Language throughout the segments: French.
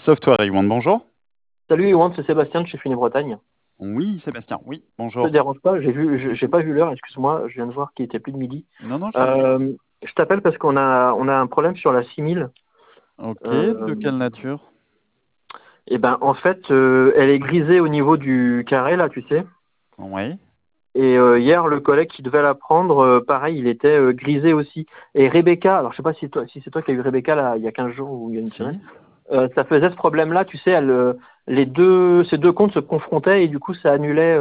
Software One, bonjour. Salut Yoann, c'est Sébastien de chez Finet-Bretagne. Oui, Sébastien, oui, Ça bonjour. te dérange pas? J'ai pas vu l'heure, excuse-moi, je viens de voir qu'il était plus de midi. Non, non, je t'en prie. Je t'appelle parce qu'on a un problème sur la 6000. Ok, Euh, de quelle nature? et ben en fait, elle est grisée au niveau du carré là, tu sais. Oui, Et hier, le collègue qui devait la prendre, pareil, il était grisé aussi. Et Rebecca, alors je sais pas si c'est toi qui as eu Rebecca là il y a 15 jours ou il y a une semaine. si. Ça faisait ce problème-là, tu sais, ces deux comptes se confrontaient et du coup ça annulait.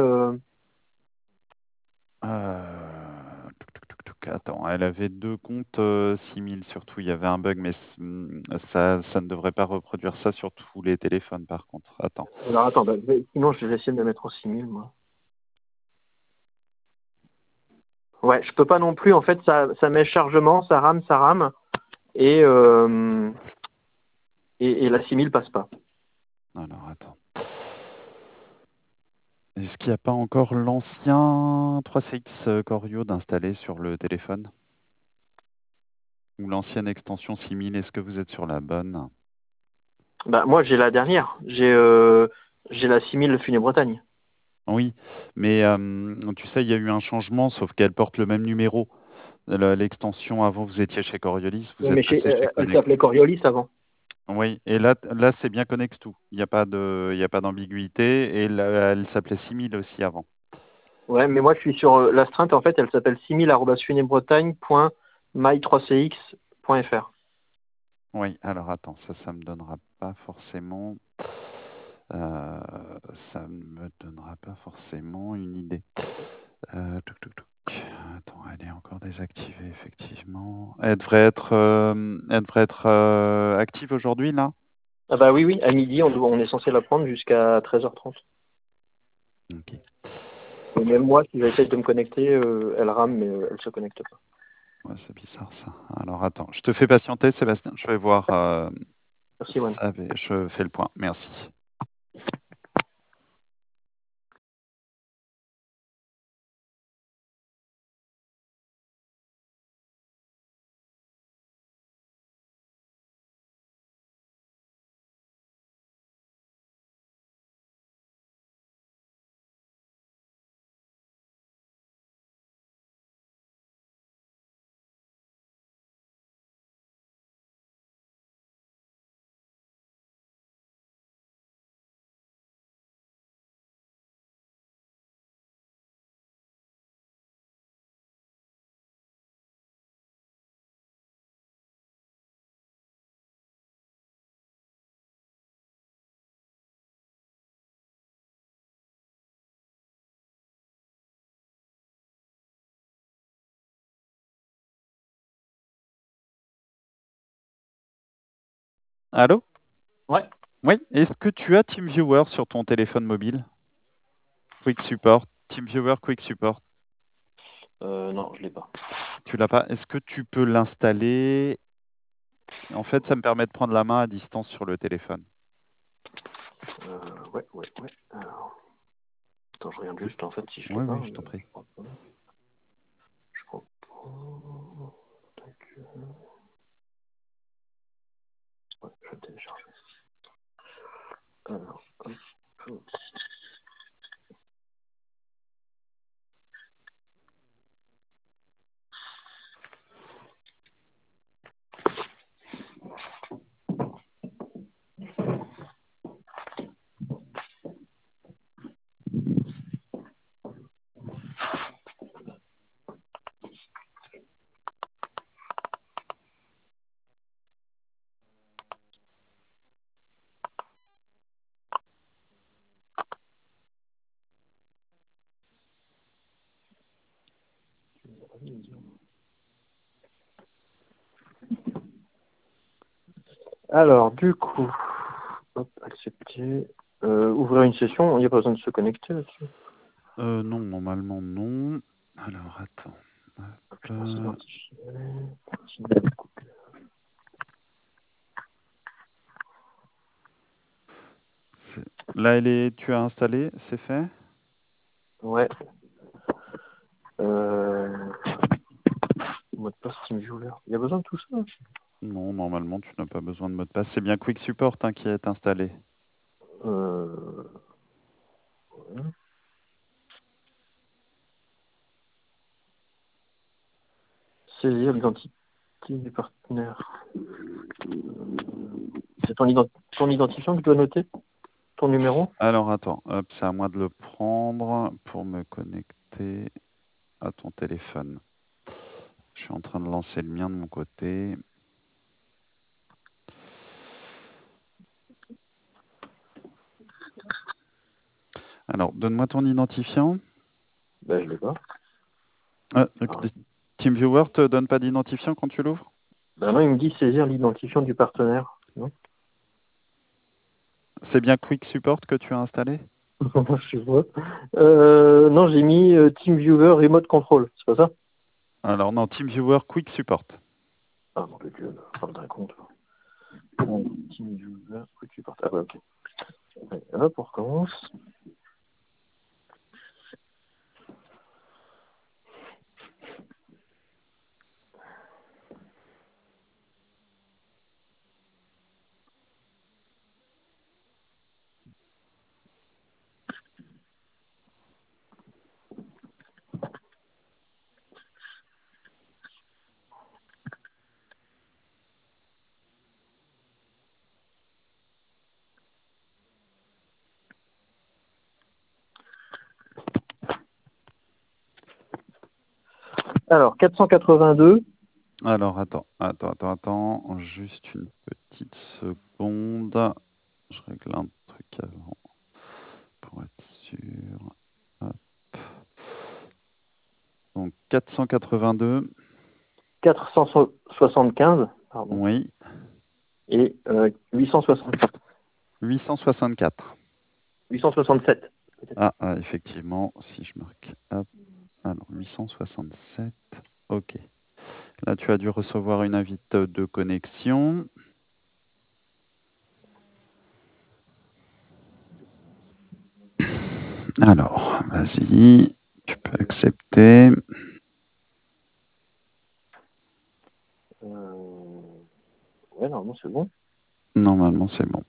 Attends, elle avait deux comptes 6000 surtout. Il y avait un bug, mais ça ne devrait pas reproduire ça sur tous les téléphones par contre. Attends. Alors attends, sinon je vais essayer de la mettre en 6000 moi. Ouais, je peux pas non plus. En fait, ça met chargement, ça rame, et, euh, et la 6000 passe pas. Alors, attends. Est-ce qu'il n'y a pas encore l'ancien 3CX Corio d'installer sur le téléphone? Ou l'ancienne extension 6000? Est-ce que vous êtes sur la bonne? Bah moi j'ai la dernière. J'ai la 6000 Funé-Bretagne. Oui, mais tu sais, il y a eu un changement, sauf qu'elle porte le même numéro. L'extension, avant, vous étiez chez Coriolis, vous Oui, êtes mais passé chez elle Connect. s'appelait Coriolis avant. Oui, et là c'est bien Connect tout. Il y a pas d'ambiguïté. Et là, elle s'appelait 6000 aussi avant. Ouais, mais moi je suis sur l'astreinte. En fait, elle s'appelle 6000@funébretagne.my3cx.fr. Oui, alors attends, ça me donnera pas forcément. Ça ne me donnera pas forcément une idée. Touc, touc, touc. Attends, elle est encore désactivée, effectivement. Elle devrait être active aujourd'hui, là? Ah bah oui, oui, à midi, on est censé la prendre jusqu'à 13h30. Ok. Et même moi, si j'essaie de me connecter, elle rame, mais elle se connecte pas. Ouais, c'est bizarre ça. Alors attends, je te fais patienter, Sébastien. Je vais voir. Merci, Juan. Je fais le point. Merci. Allô? Ouais. Oui, est-ce que tu as TeamViewer sur ton téléphone mobile? Quick Support. TeamViewer Quick Support. Non, je l'ai pas. Tu l'as pas? Est-ce que tu peux l'installer? En fait, ça me permet de prendre la main à distance sur le téléphone. Ouais, ouais, ouais. Alors, attends, je regarde juste en fait si je l'ai Oui, pas. oui, je t'en prie. Je crois pas. Je crois pas. Tac, ouais, je vais télécharger. Alors, hop. Alors, du coup, hop, accepter. Ouvrir une session, il n'y a pas besoin de se connecter là-dessus. Non, normalement, non. Alors, attends. Hop, Hop, je pense identifier. là, tu as installé, c'est fait? Ouais. Mot de passe TeamViewer. Il y a besoin de tout ça. Non, normalement, tu n'as pas besoin de mot de passe. C'est bien Quick Support hein, qui est installé. Euh, ouais. Saisir l'identité du partenaire. C'est ton identifiant que je dois noter? Ton numéro? Alors, attends, hop, c'est à moi de le prendre pour me connecter à ton téléphone. Je suis en train de lancer le mien de mon côté. Alors, donne-moi ton identifiant. Ben, je l'ai pas. Donc, Ah. TeamViewer te donne pas d'identifiant quand tu l'ouvres? Ben non, il me dit saisir l'identifiant du partenaire. Non? C'est bien Quick Support que tu as installé? Je vois. Non, j'ai mis TeamViewer Remote Control. C'est pas ça? Alors non, TeamViewer Quick Support. Ah, mon Dieu, faudrait compte. TeamViewer Quick Support. Ah, ouais, ok. Allez, hop, on recommence. Alors, 482. Alors attends, juste une petite seconde. Je règle un truc avant pour être sûr. Hop. Donc 482, 475, pardon, oui, et 864. 864. 867. Effectivement, si je marque, hop, alors 867, ok. Là, tu as dû recevoir une invite de connexion. Alors, vas-y, tu peux accepter. Ouais, normalement, c'est bon. Normalement, c'est bon.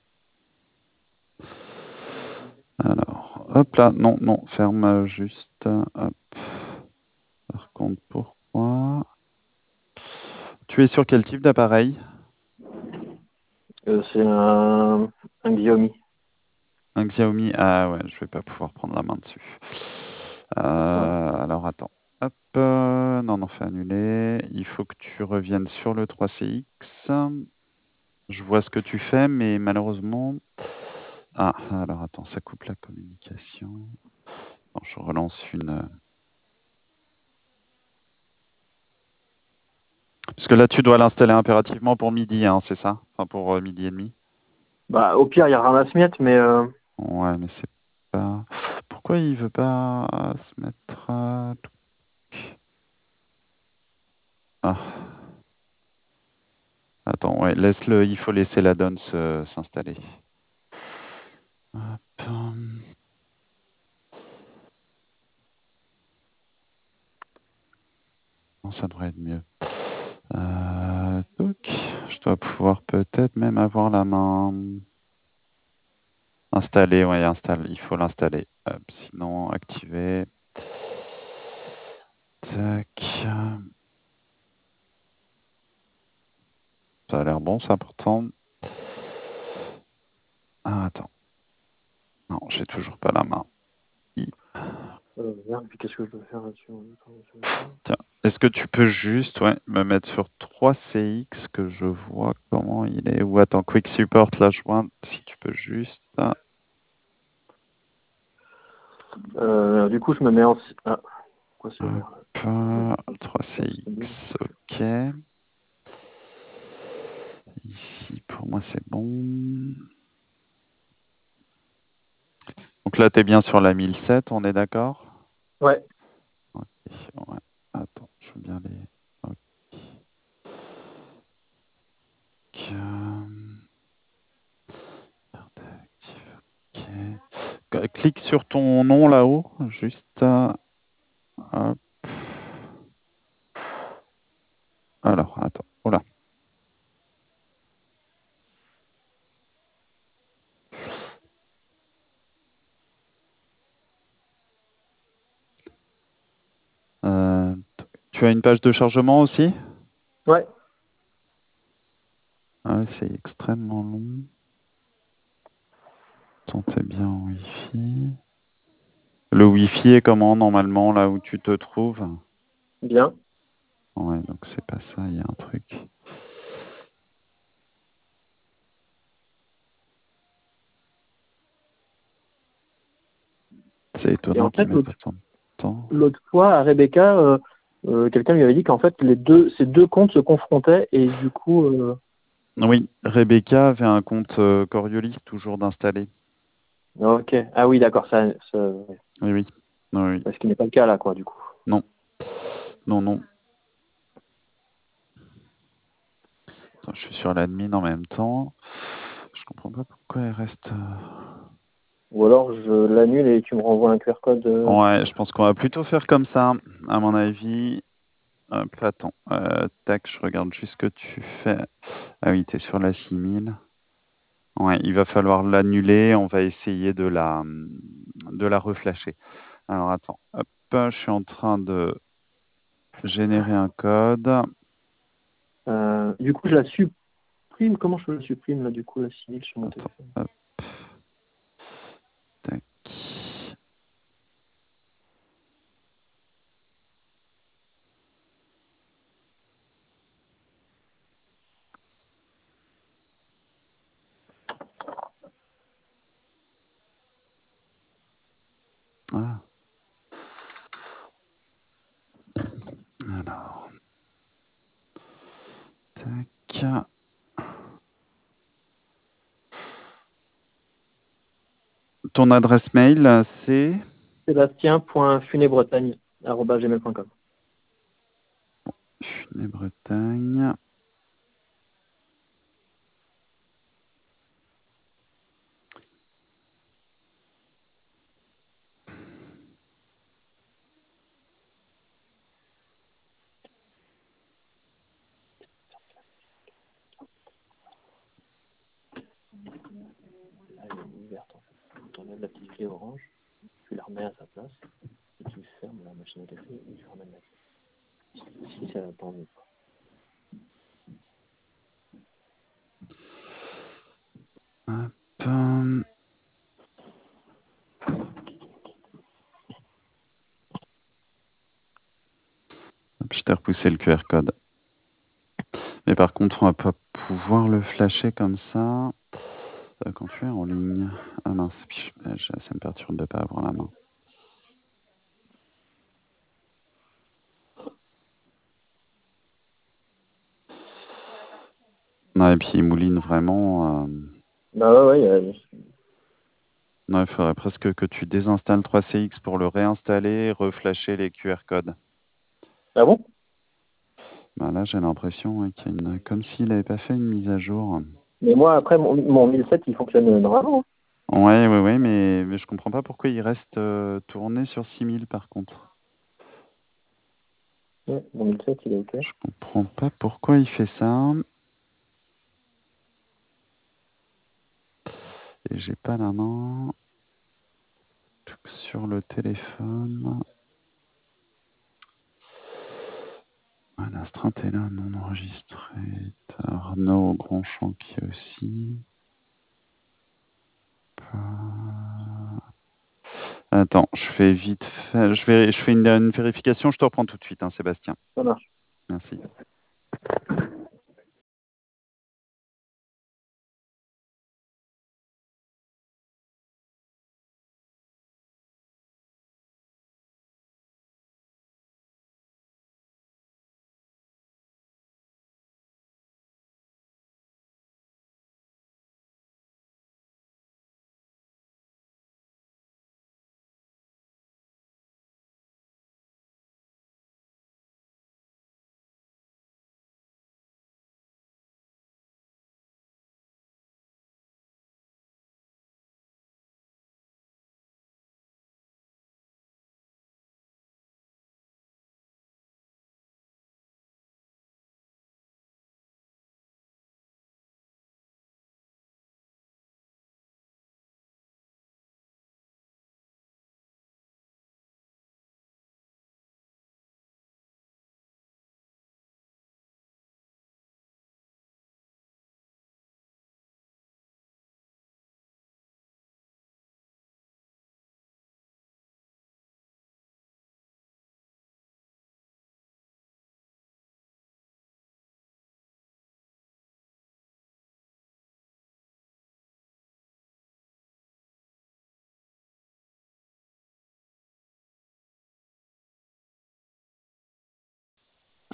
Alors, hop là, non, ferme juste. Hop. Par contre, pourquoi? Tu es sur quel type d'appareil? C'est un Xiaomi. Un Xiaomi? Ah ouais, je vais pas pouvoir prendre la main dessus. Ouais. Alors attends. Hop, non, fais annuler. Il faut que tu reviennes sur le 3CX. Je vois ce que tu fais, mais malheureusement. Alors attends, ça coupe la communication. Bon, je relance une. Parce que là, tu dois l'installer impérativement pour midi, hein, c'est ça? Enfin, pour midi et demi. Bah, au pire, il y a ramasse-miettes, mais Ouais, mais c'est pas. Pourquoi il veut pas se mettre. Ah, attends, ouais, laisse-le, il faut laisser la donne s'installer. Hop, non, ça devrait être mieux. Donc, je dois pouvoir peut-être même avoir la main installée. Ouais, il faut l'installer. Hop, sinon, activer. Tac. Ça a l'air bon, ça, pourtant. Attends. Non, j'ai toujours pas la main. merde, puis qu'est-ce que je dois faire là-dessus? Tiens, est-ce que tu peux juste me mettre sur 3CX que je vois comment il est? Ou attends, Quick Support, là, je vois si tu peux juste. Du coup, je me mets en... Ah, quoi c'est vert là? Hop, 3CX, ok. Ici, pour moi, c'est bon. Donc là, tu es bien sur la 1007, on est d'accord? Ouais. Ok, ouais. Attends, je veux bien les. Ok. Ok. Clique sur ton nom là-haut, juste. Hop. Alors, attends. Oh là. Tu as une page de chargement aussi? Ouais, Ah, c'est extrêmement long. Tentez bien en Wi-Fi. Le Wi-Fi est comment normalement là où tu te trouves? bien. Ouais, donc c'est pas ça, il y a un truc. C'est Et étonnant en qu'ils fait, mettent autant de temps. l'autre fois, à Rebecca, quelqu'un lui avait dit qu'en fait, ces deux comptes se confrontaient et du coup, Oui, Rebecca avait un compte Coriolis toujours d'installer. ok. Ah oui, d'accord, Oui, oui. Oui, oui. ce qui n'est pas le cas là, quoi, du coup. Non, non, non. Attends, je suis sur l'admin en même temps. Je comprends pas pourquoi elle reste. Ou alors, je l'annule et tu me renvoies un QR code. Ouais, je pense qu'on va plutôt faire comme ça, à mon avis. Hop, attends. Tac, je regarde juste ce que tu fais. Ah oui, t'es sur la 6000. Ouais, il va falloir l'annuler. On va essayer de la reflasher. Alors attends. Hop, je suis en train de générer un code. Du coup, je la supprime. Comment je la supprime, là, du coup, la 6000 sur mon Attends. téléphone? Hop, tac. Ah, alors. Tac. Ton adresse mail, c'est Sébastien.funetbretagne@gmail.com. Bretagne. Elle est ouverte, en fait. Tu enlèves la petite clé orange, tu la remets à sa place, et tu fermes la machine à café et tu ramènes la clé. Si ça n'a pas envie. Hop. Hop, je t'ai repoussé le QR code. Mais par contre, on va pas pouvoir le flasher comme ça quand tu es en ligne. Ah mince, ça me perturbe de ne pas avoir la main. Non, et puis il mouline vraiment. Bah ouais, Non, il faudrait presque que tu désinstalles 3CX pour le réinstaller et reflasher les QR codes. Ah bon? Bah là, j'ai l'impression qu'il y a comme s'il n'avait pas fait une mise à jour. Mais moi, après, mon 1007, il fonctionne normalement. Ouais, ouais, ouais, mais je comprends pas pourquoi il reste tourné sur 6000 par contre. Ouais, mon 1007, il est OK. Je comprends pas pourquoi il fait ça. Et j'ai pas la main sur le téléphone. Voilà, Astreinte est là, non enregistré. Arnaud Grand Champier aussi. Attends, je fais vite fait. Je fais une vérification, je te reprends tout de suite, hein, Sébastien. Ça marche. Merci.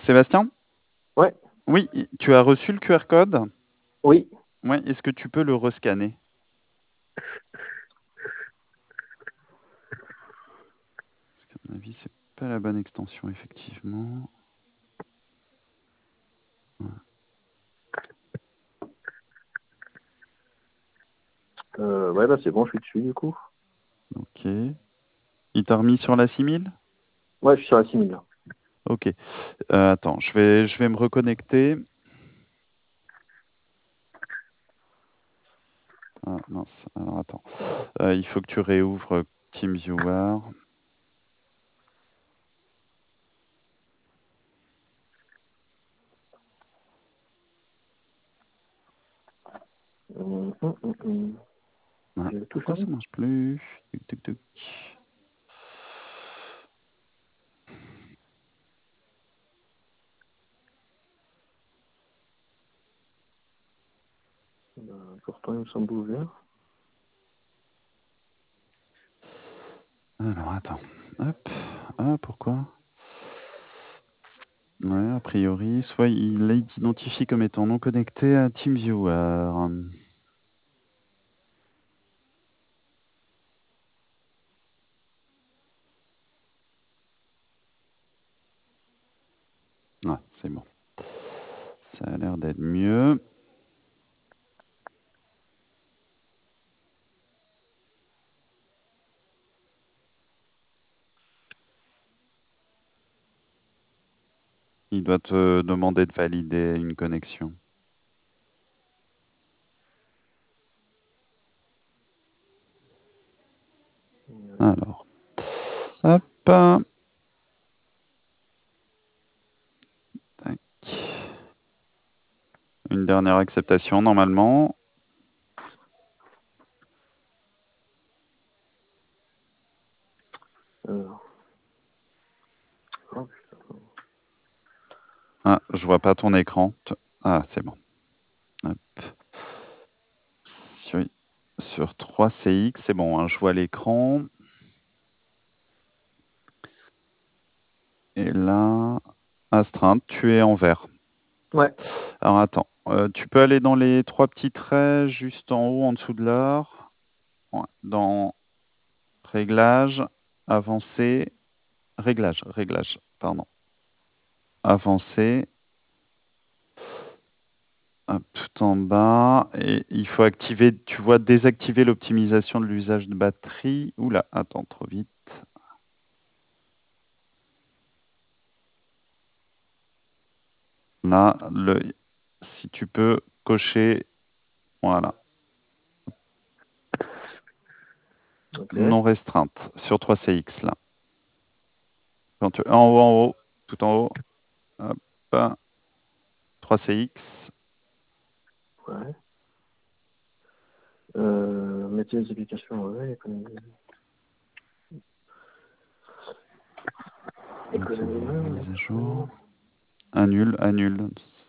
Sébastien? Ouais, Oui, tu as reçu le QR code? oui. Oui, est-ce que tu peux le rescanner? Parce qu'à mon avis, c'est pas la bonne extension, effectivement. Ouais, bah c'est bon, je suis dessus du coup. Ok. Il t'a remis sur la 6000? Ouais, je suis sur la 6000 là. Ok. Attends, je vais me reconnecter. Ah mince, alors attends. Il faut que tu réouvres TeamViewer. Hum. Ah, J'ai tout pourquoi fermé. ça marche plus? Tuc, tuc, tuc. Pourtant, il me semble ouvert. Alors attends. Hop. Ah, pourquoi? Ouais, a priori, soit il est identifié comme étant non connecté à TeamViewer. Ouais, c'est bon. Ça a l'air d'être mieux. Il doit te demander de valider une connexion. Alors, hop. Tac. Une dernière acceptation, normalement. Alors. Oh, putain. Ah, je vois pas ton écran. Ah, c'est bon. Hop. Sur 3CX, c'est bon, hein, je vois l'écran. Et là, astreinte, tu es en vert. Ouais. Alors attends, tu peux aller dans les trois petits traits juste en haut, en dessous de l'heure. Ouais, dans réglage, avancé, réglage, pardon. Avancé, hop, tout en bas. Et il faut activer, tu vois, désactiver l'optimisation de l'usage de batterie. Oula, attends, trop vite. Là, si tu peux cocher, voilà, Ok. non restreinte sur 3CX là. En haut, tout en haut, hop, 3CX. Ouais. Mettez les applications, ouais. Économie, Mise à jour. Annule, annule.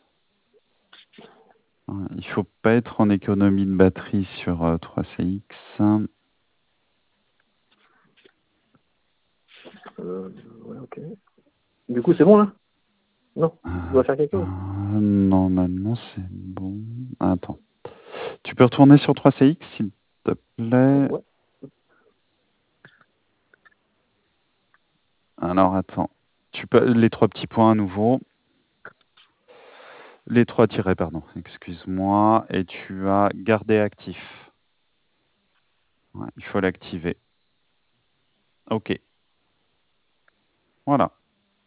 Ouais, il faut pas être en économie de batterie sur 3CX. Ouais, ok. Du coup, c'est bon là? Non, je dois faire quelque chose. Normalement, c'est bon. Attends. Tu peux retourner sur 3CX, s'il te plaît. Ouais. Alors, attends. Tu peux les trois petits points à nouveau. Les trois tirets, pardon. Excuse-moi. Et tu as gardé actif. Ouais, il faut l'activer. OK. Voilà.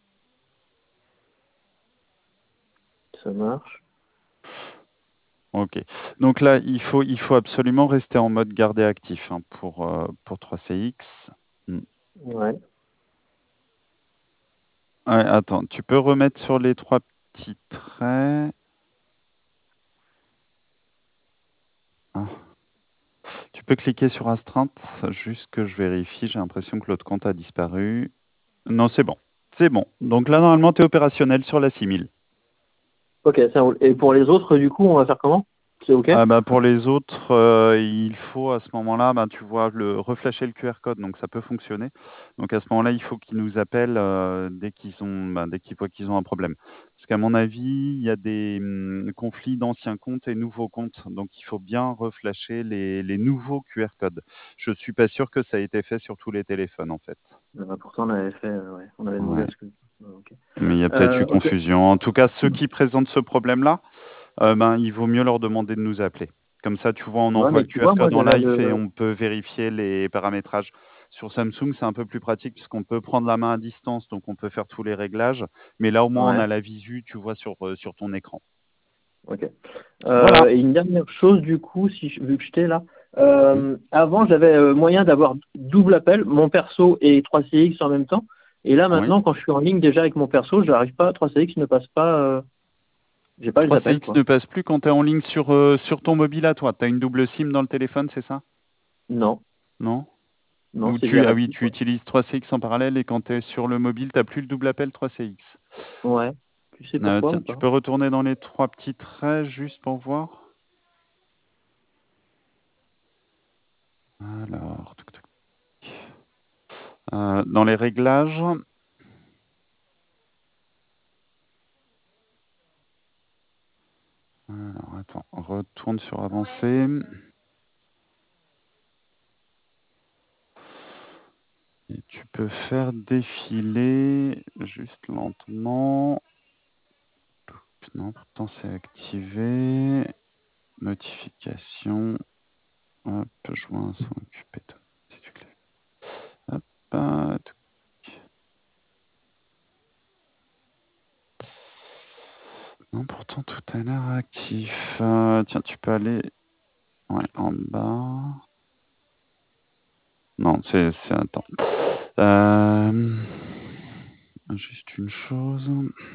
Ça marche. OK. Donc là, il faut absolument rester en mode garder actif hein, pour 3CX. Hmm. Ouais. Ouais, attends, tu peux remettre sur les trois petits traits. Ah. Tu peux cliquer sur astreinte, juste que je vérifie. J'ai l'impression que l'autre compte a disparu. Non, c'est bon. C'est bon. Donc là, normalement, tu es opérationnel sur la 6000. Ok, ça roule. Et pour les autres, du coup, on va faire comment? c'est OK? Ah bah, pour les autres, il faut à ce moment-là, ben, tu vois reflasher le QR code, donc ça peut fonctionner. Donc à ce moment-là, il faut qu'ils nous appellent, dès qu'ils voient qu'ils ont un problème. Parce qu'à mon avis, il y a des, conflits d'anciens comptes et nouveaux comptes, donc il faut bien reflasher les nouveaux QR codes. Je suis pas sûr que ça ait été fait sur tous les téléphones, en fait. Pourtant, on avait fait, ouais, on avait demandé Ouais, à ce que. OK. mais il y a peut-être eu OK. confusion. En tout cas, ceux qui présentent ce problème-là, ben, il vaut mieux leur demander de nous appeler. Comme ça, tu vois, on Ouais, envoie mais le tu QR vois, moi, code en j'avais live et le. on peut vérifier les paramétrages. Sur Samsung, c'est un peu plus pratique puisqu'on peut prendre la main à distance, donc on peut faire tous les réglages. Mais là, au moins, on Ouais, a la visu, tu vois, sur ton écran. OK. Voilà. Et une dernière chose, du coup, vu que j'étais là. Mm. Avant, j'avais moyen d'avoir double appel, mon perso et 3CX en même temps. Et là, Oui. maintenant, quand je suis en ligne déjà avec mon perso, je n'arrive pas, 3CX ne passe pas, j'ai pas les appels, 3CX quoi. ne passe plus quand tu es en ligne sur ton mobile à toi. Tu as une double SIM dans le téléphone, c'est ça? Non, Non? non, Ou c'est via ah la oui, SIM, tu quoi. utilises 3CX en parallèle et quand tu es sur le mobile, tu n'as plus le double appel 3CX. Ouais. Tu sais pourquoi Tiens, ou tu pas? peux retourner dans les trois petits traits juste pour voir. Alors, touc, touc. Dans les réglages, alors attends, retourne sur avancé. Et tu peux faire défiler juste lentement. Non, pourtant c'est activé. Notification. Hop, joint sont occupés. Si tu cliques. Hop, non, pourtant tout a l'air actif. Tiens, tu peux aller en bas. Non, attends. Juste une chose.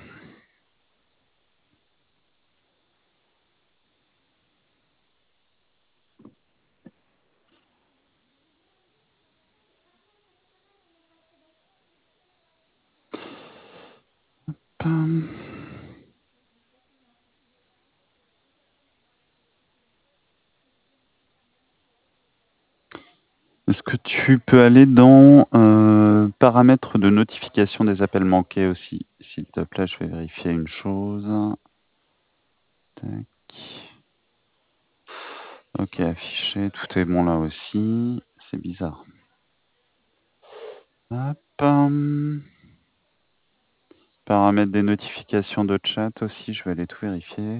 Pam. Est-ce que tu peux aller dans paramètres de notification des appels manqués aussi? S'il te plaît, je vais vérifier une chose. Tac. Ok, affiché, tout est bon là aussi. C'est bizarre. Hop. Paramètres des notifications de chat aussi, je vais aller tout vérifier.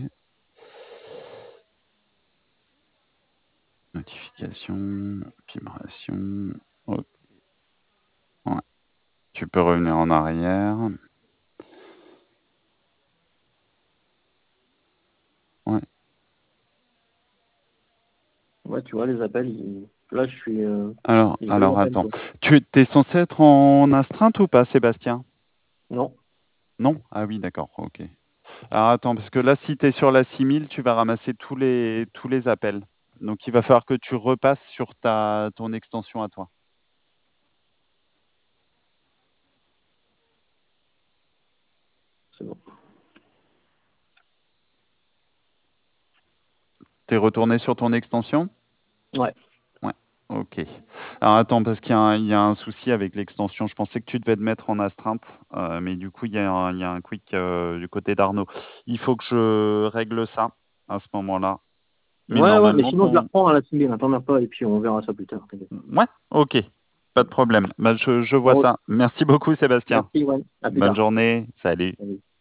Notification, vibration. Ok. Ouais. Tu peux revenir en arrière. Ouais. Ouais, tu vois, les appels, là, je suis. J'ai pas Alors d'appel, attends. quoi. Tu es censé être en astreinte ou pas, Sébastien? Non. Non? Ah oui, d'accord, ok. Alors attends, parce que là, si tu es sur la 6000, tu vas ramasser tous les appels. Donc il va falloir que tu repasses sur ton extension à toi. C'est bon. Tu es retourné sur ton extension? Ouais. Ouais, ok. Alors attends, parce qu'il y a un souci avec l'extension. Je pensais que tu devais te mettre en astreinte, mais du coup, il y a un quick du côté d'Arnaud. Il faut que je règle ça à ce moment-là. Mais Ouais, ouais, mais normalement, sinon, je la reprends à la civile, hein, t'en as pas, et puis on verra ça plus tard, t'inquiète. Ouais, ok. Pas de problème. Bah, je vois Bon, ça. Merci beaucoup, Sébastien. merci, ouais. À plus Bonne tard. journée. Salut. Salut.